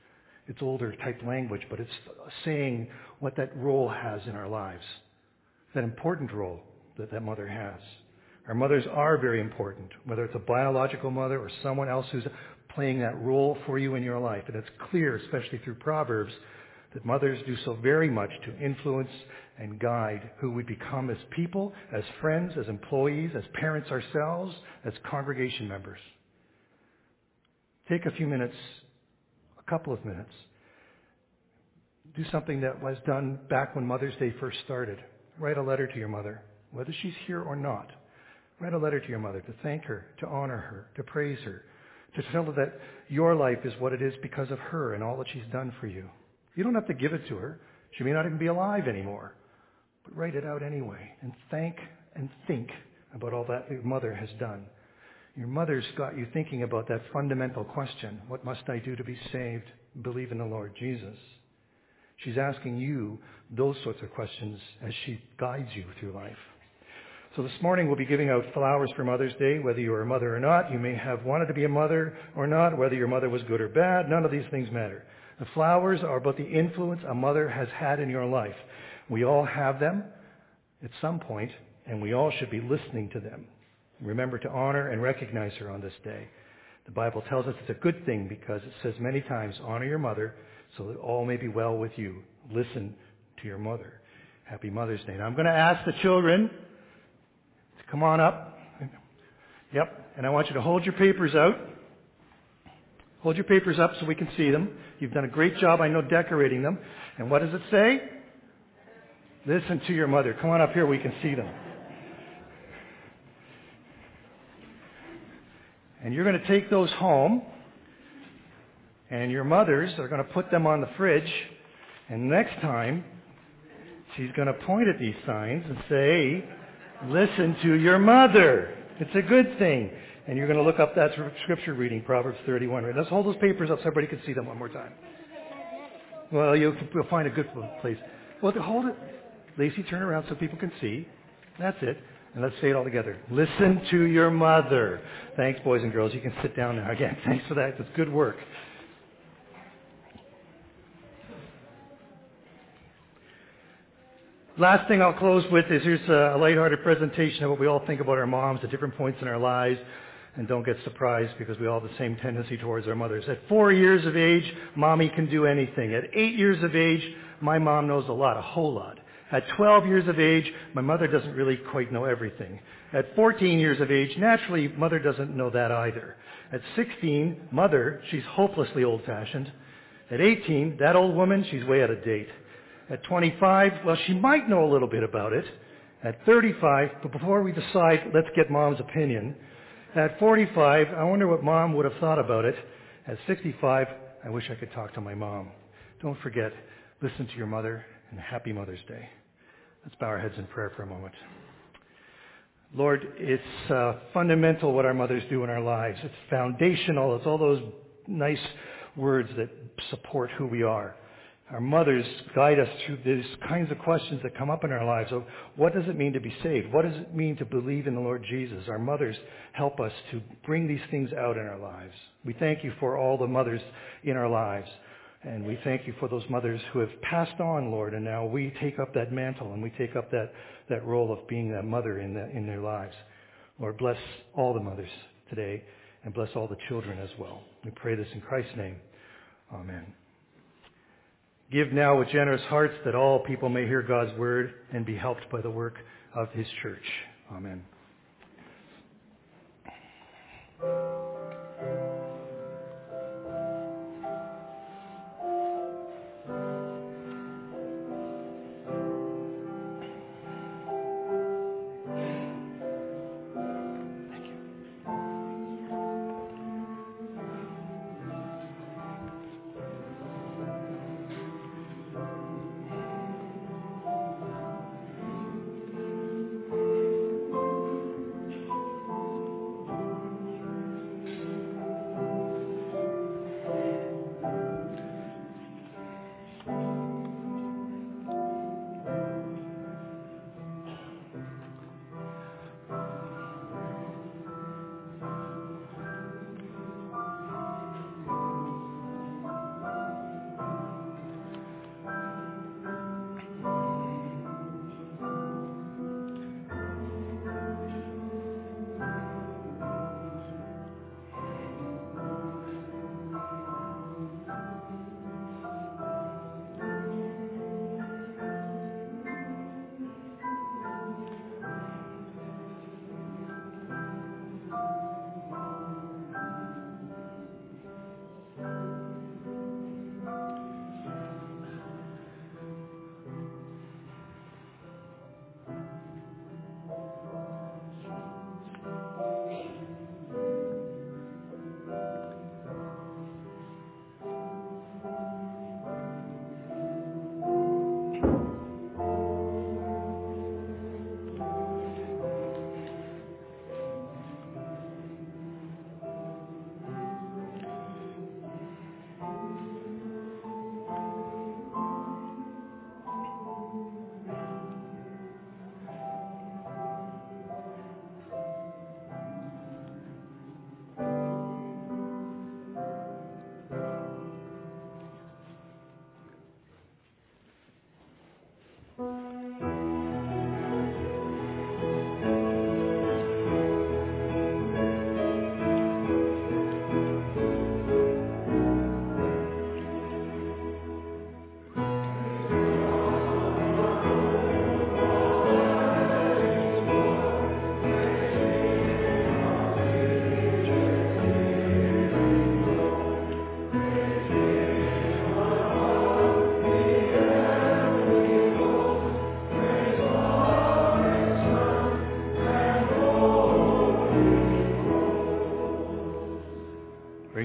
It's older type language, but it's saying what that role has in our lives, that important role that that mother has. Our mothers are very important, whether it's a biological mother or someone else who's playing that role for you in your life. And it's clear, especially through Proverbs, that mothers do so very much to influence and guide who we become as people, as friends, as employees, as parents ourselves, as congregation members. Take a few minutes, a couple of minutes. Do something that was done back when Mother's Day first started. Write a letter to your mother, whether she's here or not. Write a letter to your mother to thank her, to honor her, to praise her, to tell her that your life is what it is because of her and all that she's done for you. You don't have to give it to her. She may not even be alive anymore. But write it out anyway and thank and think about all that your mother has done. Your mother's got you thinking about that fundamental question, what must I do to be saved? Believe in the Lord Jesus. She's asking you those sorts of questions as she guides you through life. So this morning we'll be giving out flowers for Mother's Day, whether you're a mother or not. You may have wanted to be a mother or not, whether your mother was good or bad. None of these things matter. The flowers are about the influence a mother has had in your life. We all have them at some point, and we all should be listening to them. Remember to honor and recognize her on this day. The Bible tells us it's a good thing because it says many times, honor your mother so that all may be well with you. Listen to your mother. Happy Mother's Day. Now I'm going to ask the children to come on up. Yep. And I want you to hold your papers out. Hold your papers up so we can see them. You've done a great job, I know, decorating them. And what does it say? Listen to your mother. Come on up here, we can see them. And you're going to take those home, and your mothers are going to put them on the fridge, and next time, she's going to point at these signs and say, listen to your mother. It's a good thing. And you're going to look up that scripture reading, Proverbs thirty-one. Right? Let's hold those papers up so everybody can see them one more time. Well, you'll, you'll find a good place. Well, to hold it, Lacey, turn around so people can see. That's it. And let's say it all together. Listen to your mother. Thanks, boys and girls. You can sit down now. Again, thanks for that. That's good work. Last thing I'll close with is here's a lighthearted presentation of what we all think about our moms at different points in our lives. And don't get surprised because we all have the same tendency towards our mothers. At four years of age, mommy can do anything. At eight years of age, my mom knows a lot, a whole lot. At twelve years of age, my mother doesn't really quite know everything. At fourteen years of age, naturally, mother doesn't know that either. At sixteen, mother, she's hopelessly old-fashioned. At eighteen, that old woman, she's way out of date. At twenty-five, well, she might know a little bit about it. At thirty-five, but before we decide, let's get mom's opinion. At forty-five, I wonder what mom would have thought about it. At sixty-five, I wish I could talk to my mom. Don't forget, listen to your mother, and happy Mother's Day. Let's bow our heads in prayer for a moment. Lord, it's uh, fundamental what our mothers do in our lives. It's foundational. It's all those nice words that support who we are. Our mothers guide us through these kinds of questions that come up in our lives. Of what does it mean to be saved? What does it mean to believe in the Lord Jesus? Our mothers help us to bring these things out in our lives. We thank you for all the mothers in our lives. And we thank you for those mothers who have passed on, Lord, and now we take up that mantle and we take up that, that role of being that mother in, the, in their lives. Lord, bless all the mothers today and bless all the children as well. We pray this in Christ's name. Amen. Give now with generous hearts that all people may hear God's word and be helped by the work of his church. Amen.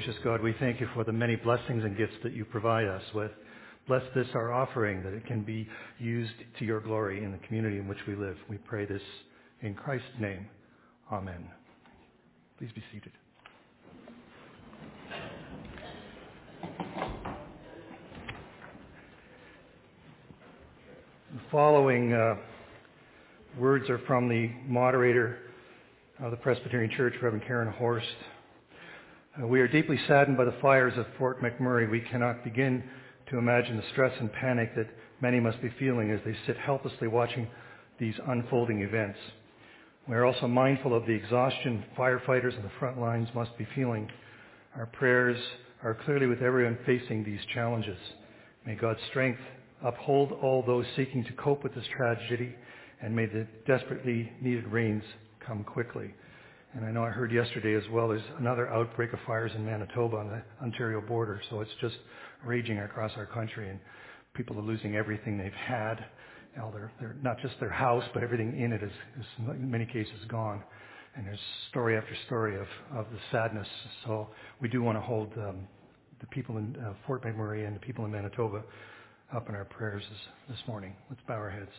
gracious God, we thank you for the many blessings and gifts that you provide us with. Bless this, our offering, that it can be used to your glory in the community in which we live. We pray this in Christ's name. Amen. Please be seated. The following uh, words are from the moderator of the Presbyterian Church, Reverend Karen Horst. Uh, we are deeply saddened by the fires of Fort McMurray. We cannot begin to imagine the stress and panic that many must be feeling as they sit helplessly watching these unfolding events. We are also mindful of the exhaustion firefighters on the front lines must be feeling. Our prayers are clearly with everyone facing these challenges. May God's strength uphold all those seeking to cope with this tragedy, and may the desperately needed rains come quickly. And I know I heard yesterday as well, there's another outbreak of fires in Manitoba on the Ontario border, so it's just raging across our country, and people are losing everything they've had. You know, they're, they're not just their house, but everything in it is, is in many cases gone. And there's story after story of, of the sadness. So we do want to hold um, the people in uh, Fort McMurray and the people in Manitoba up in our prayers this, this morning. Let's bow our heads.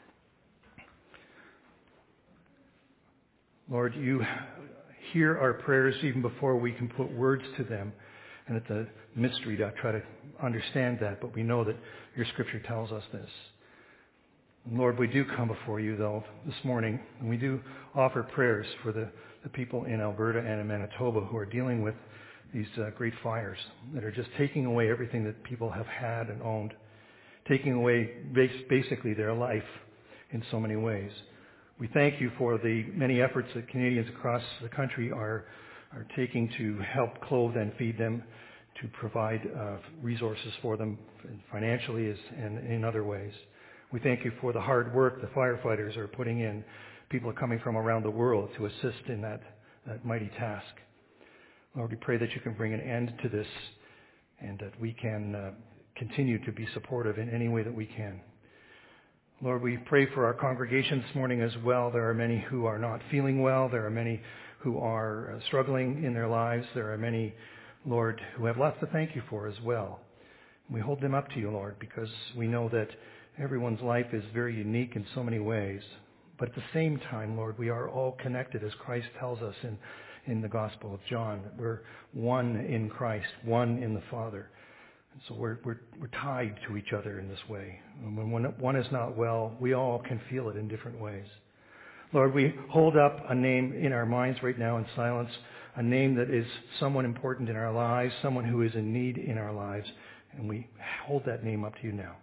Lord, you hear our prayers even before we can put words to them. And it's a mystery to try to understand that, but we know that your scripture tells us this. And Lord, we do come before you, though, this morning, and we do offer prayers for the, the people in Alberta and in Manitoba who are dealing with these uh, great fires that are just taking away everything that people have had and owned, taking away bas- basically their life in so many ways. We thank you for the many efforts that Canadians across the country are are taking to help clothe and feed them, to provide uh, resources for them financially as, and in other ways. We thank you for the hard work the firefighters are putting in. People are coming from around the world to assist in that, that mighty task. Lord, we pray that you can bring an end to this and that we can uh, continue to be supportive in any way that we can. Lord, we pray for our congregation this morning as well. There are many who are not feeling well. There are many who are struggling in their lives. There are many, Lord, who have lots to thank you for as well. We hold them up to you, Lord, because we know that everyone's life is very unique in so many ways. But at the same time, Lord, we are all connected, as Christ tells us in, in the Gospel of John. We're one in Christ, one in the Father. And so we're, we're, we're tied to each other in this way. And when one, one is not well, we all can feel it in different ways. Lord, we hold up a name in our minds right now in silence, a name that is someone important in our lives, someone who is in need in our lives, and we hold that name up to you now.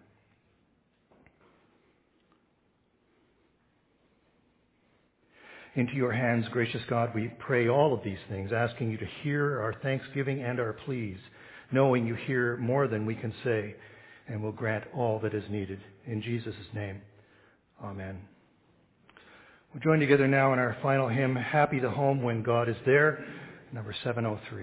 Into your hands, gracious God, we pray all of these things, asking you to hear our thanksgiving and our pleas, knowing you hear more than we can say, and will grant all that is needed. In Jesus' name, amen. We'll join together now in our final hymn, Happy the Home When God is There, number seven oh three.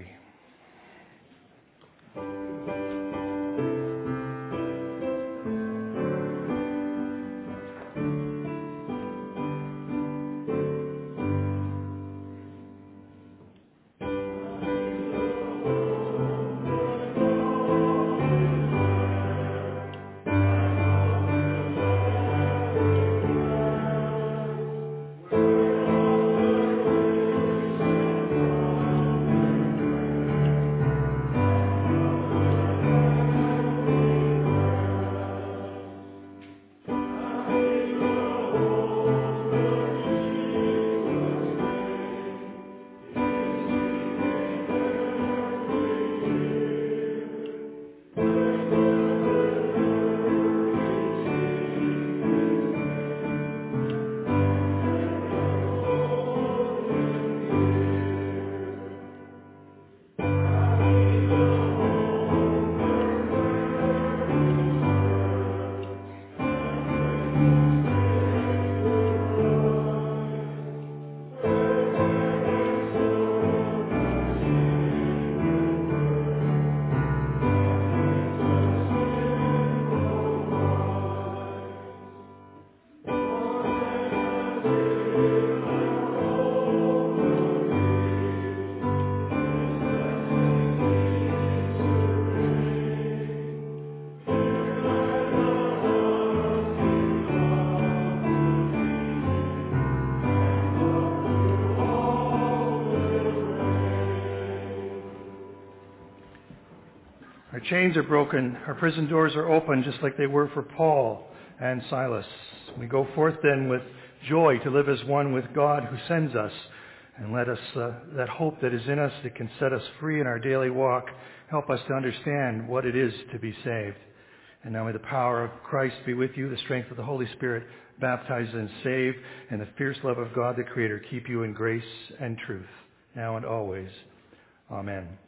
chains are broken. Our prison doors are open just like they were for Paul and Silas. We go forth then with joy to live as one with God who sends us. And let us, uh, that hope that is in us that can set us free in our daily walk, help us to understand what it is to be saved. And now may the power of Christ be with you, the strength of the Holy Spirit baptize and save, and the fierce love of God the Creator keep you in grace and truth, now and always. Amen.